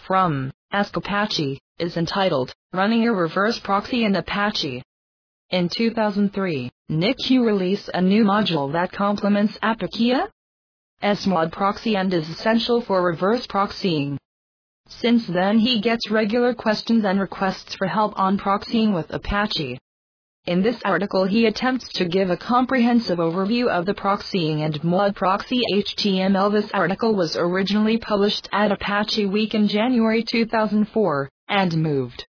from Ask Apache, is entitled, Running a Reverse Proxy in Apache. In 2003, NickU released a new module that complements Apache's mod proxy and is essential for reverse proxying. Since then he gets regular questions and requests for help on proxying with Apache. In this article he attempts to give a comprehensive overview of the proxying and mod proxy HTML. This article was originally published at Apache Week in January 2004, and moved